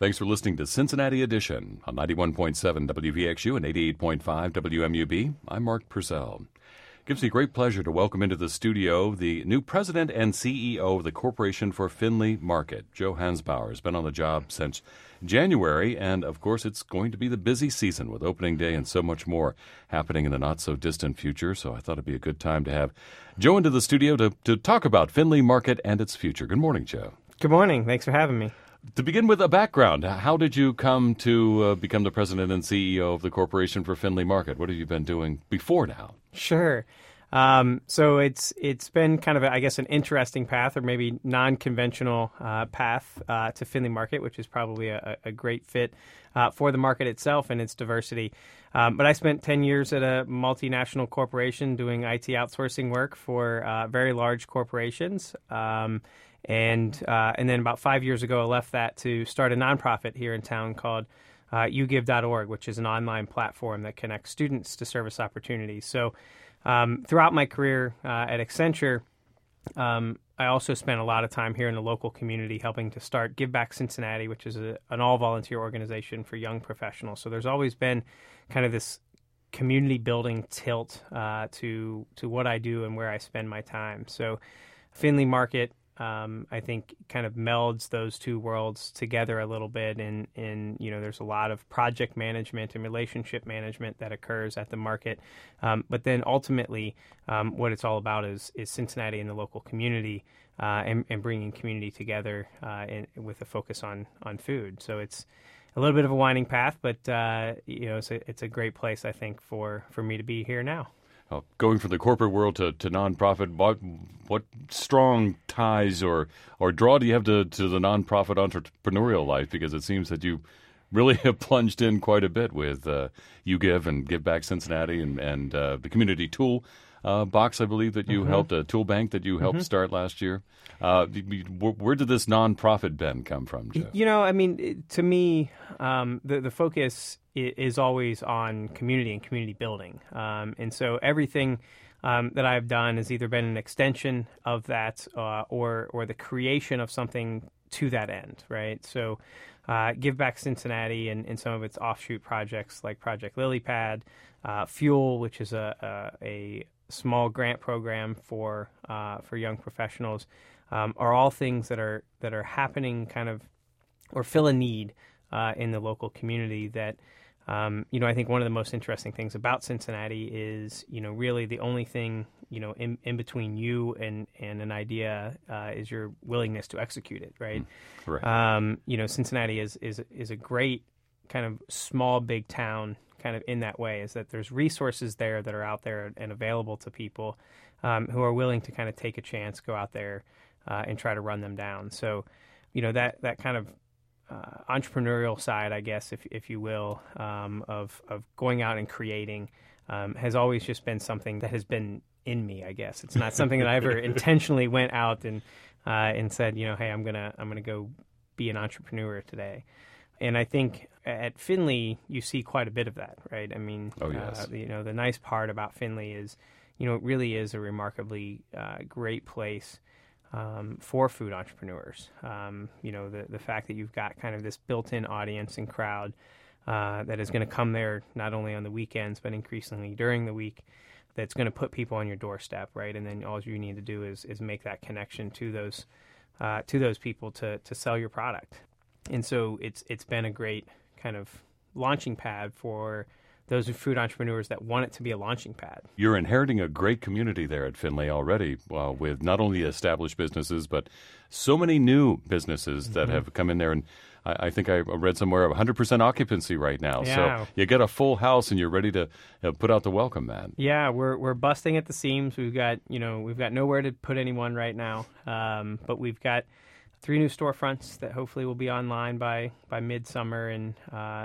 Thanks for listening to Cincinnati Edition on 91.7 WVXU and 88.5 WMUB. I'm Mark Purcell. Gives me great pleasure to welcome into the studio the new president and CEO of the Corporation for Findlay Market. Joe Hansbauer has been on the job since January, and of course it's going to be the busy season with opening day and so much more happening in the not-so-distant future, so I thought it'd be a good time to have Joe into the studio to talk about Findlay Market and its future. Good morning, Joe. Good morning. Thanks for having me. To begin with a background, how did you come to become the president and CEO of the Corporation for Findlay Market? What have you been doing before now? Sure. So it's been kind of, an interesting path, or maybe non-conventional path to Findlay Market, which is probably a great fit for the market itself and its diversity. But I spent 10 years at a multinational corporation doing IT outsourcing work for very large corporations. And then about 5 years ago, I left that to start a nonprofit here in town called YouGive.org, which is an online platform that connects students to service opportunities. So throughout my career at Accenture, I also spent a lot of time here in the local community helping to start Give Back Cincinnati, which is an all-volunteer organization for young professionals. So there's always been kind of this community building tilt to what I do and where I spend my time. So Findlay Market, I think, kind of melds those two worlds together a little bit. And there's a lot of project management and relationship management that occurs at the market. But then ultimately, what it's all about is Cincinnati and the local community and bringing community together with a focus on food. So it's a little bit of a winding path, but it's a great place, I think, for me to be here now. Going from the corporate world to nonprofit, what strong ties or draw do you have to the nonprofit entrepreneurial life? Because it seems that you really have plunged in quite a bit with YouGive and Give Back Cincinnati and the community tool box, I believe, that you helped, a tool bank that you helped start last year. Where did this nonprofit bend come from, Jeff? To me, the focus is always on community and community building. And so everything that I've done has either been an extension of that or the creation of something to that end, right? So Give Back Cincinnati and some of its offshoot projects like Project LilyPad, Fuel, which is a small grant program for young professionals, are all things that are happening kind of or fill a need in the local community that I think one of the most interesting things about Cincinnati is, really the only thing, in between you and an idea is your willingness to execute it, right? Right. Cincinnati is a great kind of small, big town kind of in that way, is that there's resources there that are out there and available to people who are willing to kind of take a chance, go out there and try to run them down. So, that kind of entrepreneurial side, I guess, if you will, of going out and creating has always just been something that has been in me, I guess. It's not something that I ever intentionally went out and said, hey, I'm gonna go be an entrepreneur today. And I think at Findlay, you see quite a bit of that, right? I mean, oh, yes. The nice part about Findlay is, it really is a remarkably great place for food entrepreneurs. The fact that you've got kind of this built-in audience and crowd that is going to come there not only on the weekends, but increasingly during the week, that's going to put people on your doorstep, right? And then all you need to do is make that connection to those people to sell your product. And so it's been a great kind of launching pad for those food entrepreneurs that want it to be a launching pad. You're inheriting a great community there at Findlay already, with not only established businesses, but so many new businesses that have come in there. And I think I read somewhere 100% occupancy right now. Yeah. So you get a full house and you're ready to put out the welcome mat. Yeah, we're busting at the seams. We've got nowhere to put anyone right now, but we've got 3 new storefronts that hopefully will be online by midsummer, and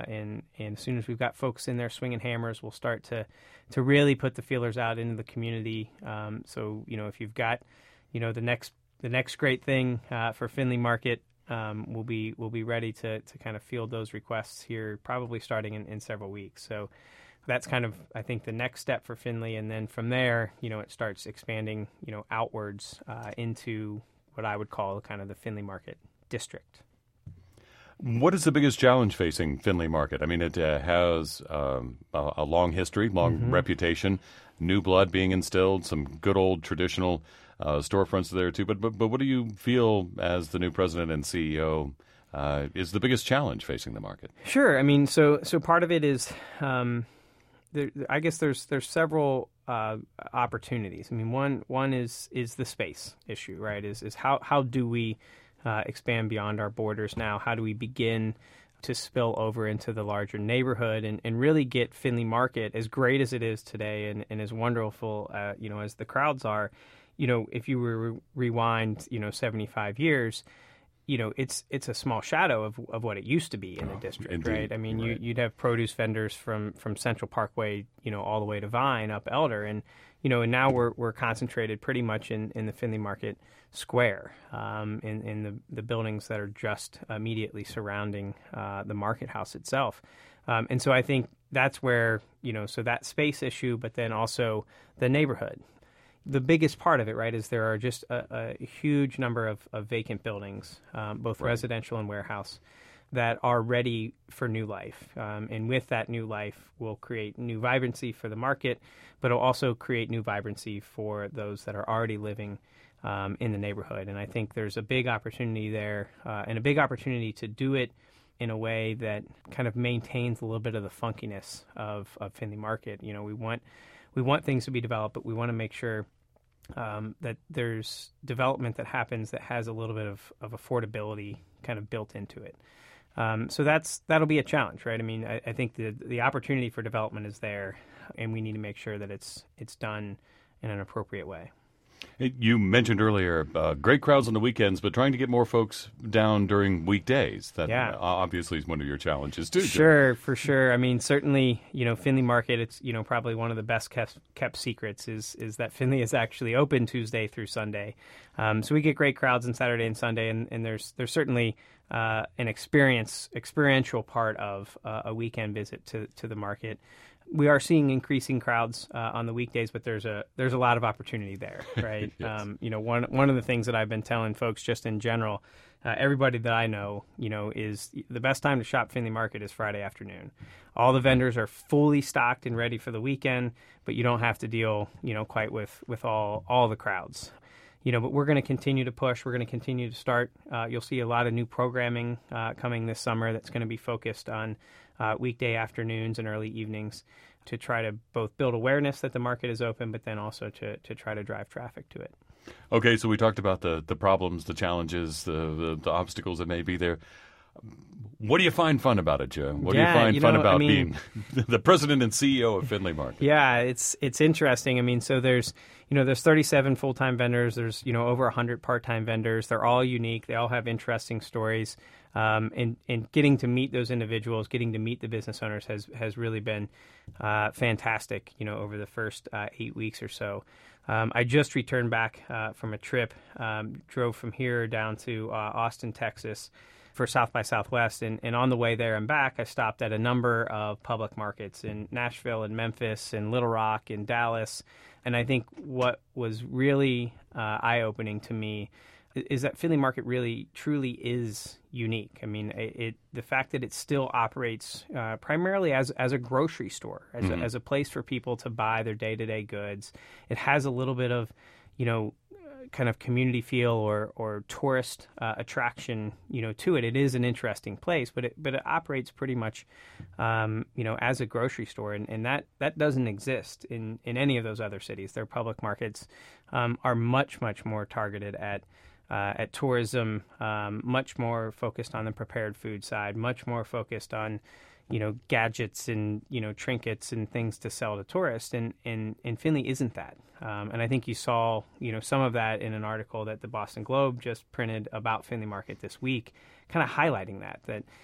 as soon as we've got folks in there swinging hammers, we'll start to really put the feelers out into the community. So if you've got the next great thing for Findlay Market, we'll be ready to kind of field those requests here, probably starting in several weeks. So that's kind of, I think, the next step for Findlay, and then from there, it starts expanding, outwards into what I would call kind of the Findlay Market district. What is the biggest challenge facing Findlay Market? I mean, it has a long history, long reputation, new blood being instilled, some good old traditional storefronts there too. But what do you feel as the new president and CEO is the biggest challenge facing the market? Sure. I mean, so part of it is, I guess there's several opportunities. I mean, one is the space issue, right? Is how do we expand beyond our borders now? How do we begin to spill over into the larger neighborhood and really get Findlay Market, as great as it is today and as wonderful, as the crowds are, if you were rewind, 75 years, it's a small shadow of what it used to be in the district, indeed. right? I mean, Right. you'd have produce vendors from Central Parkway, all the way to Vine up Elder, and now we're concentrated pretty much in the Findlay Market Square, in the buildings that are just immediately surrounding the market house itself, and so I think that's where so that space issue, but then also the neighborhood. The biggest part of it, right, is there are just a huge number of vacant buildings, both Right. residential and warehouse, that are ready for new life. And with that new life, will create new vibrancy for the market, but it'll also create new vibrancy for those that are already living in the neighborhood. And I think there's a big opportunity there, and a big opportunity to do it in a way that kind of maintains a little bit of the funkiness of Findlay Market. We want things to be developed, but we want to make sure that there's development that happens that has a little bit of affordability kind of built into it. So that'll be a challenge, right? I mean, I think the opportunity for development is there, and we need to make sure that it's done in an appropriate way. You mentioned earlier great crowds on the weekends, but trying to get more folks down during weekdays. That obviously is one of your challenges too. Sure, for sure. I mean, certainly, Findlay Market, it's, probably one of the best kept secrets is that Findlay is actually open Tuesday through Sunday. So we get great crowds on Saturday and Sunday, and there's certainly an experiential part of a weekend visit to the market. We are seeing increasing crowds on the weekdays, but there's a lot of opportunity there, right? Yes. One of the things that I've been telling folks just in general, everybody that I know, is the best time to shop Findlay Market is Friday afternoon. All the vendors are fully stocked and ready for the weekend, but you don't have to deal, quite with all the crowds. But we're going to continue to push. We're going to continue to start. You'll see a lot of new programming coming this summer that's going to be focused on weekday afternoons and early evenings to try to both build awareness that the market is open, but then also to try to drive traffic to it. Okay, so we talked about the problems, the challenges, the obstacles that may be there. What do you find fun about it, Joe? What do you find fun about being the president and CEO of Findlay Market? Yeah, it's interesting. I mean, so there's 37 full-time vendors. There's over 100 part-time vendors. They're all unique. They all have interesting stories. And getting to meet those individuals, getting to meet the business owners has really been fantastic. Over the first 8 weeks or so. I just returned back from a trip. Drove from here down to Austin, Texas, for South by Southwest, and on the way there and back, I stopped at a number of public markets in Nashville and Memphis and Little Rock and Dallas, and I think what was really eye-opening to me is that Findlay Market really, truly is unique. I mean, the fact that it still operates primarily as a grocery store, as a place for people to buy their day-to-day goods. It has a little bit of, kind of community feel or tourist attraction, to it. It is an interesting place, but it operates pretty much, as a grocery store, and that doesn't exist in any of those other cities. Their public markets are much more targeted at tourism, much more focused on the prepared food side, much more focused on gadgets and trinkets and things to sell to tourists, and Findlay isn't that. And I think you saw some of that in an article that the Boston Globe just printed about Findlay Market this week, kind of highlighting that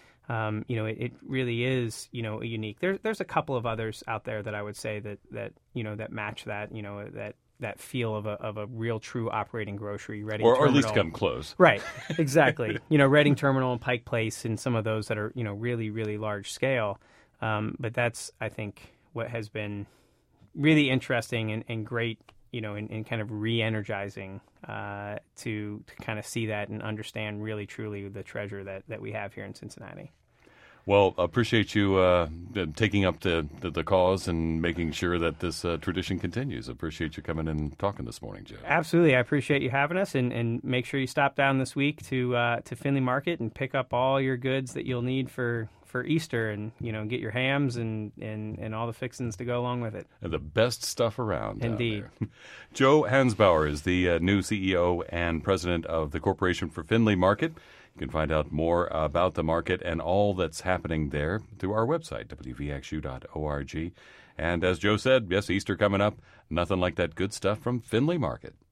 it really is a unique. There's a couple of others out there that I would say that match that feel of a real true operating grocery. Reading or Terminal. At least come close. Right, exactly. Reading Terminal and Pike Place and some of those that are really, really large scale. But that's, I think, what has been really interesting and great, in kind of re-energizing to kind of see that and understand really truly the treasure that we have here in Cincinnati. Well, appreciate you taking up the cause and making sure that this tradition continues. Appreciate you coming and talking this morning, Joe. Absolutely. I appreciate you having us, and make sure you stop down this week to Findlay Market and pick up all your goods that you'll need for Easter, and get your hams and all the fixings to go along with it. And the best stuff around. Indeed. Joe Hansbauer is the new CEO and president of the Corporation for Findlay Market. You can find out more about the market and all that's happening there through our website, wvxu.org. And as Joe said, yes, Easter coming up. Nothing like that good stuff from Findlay Market.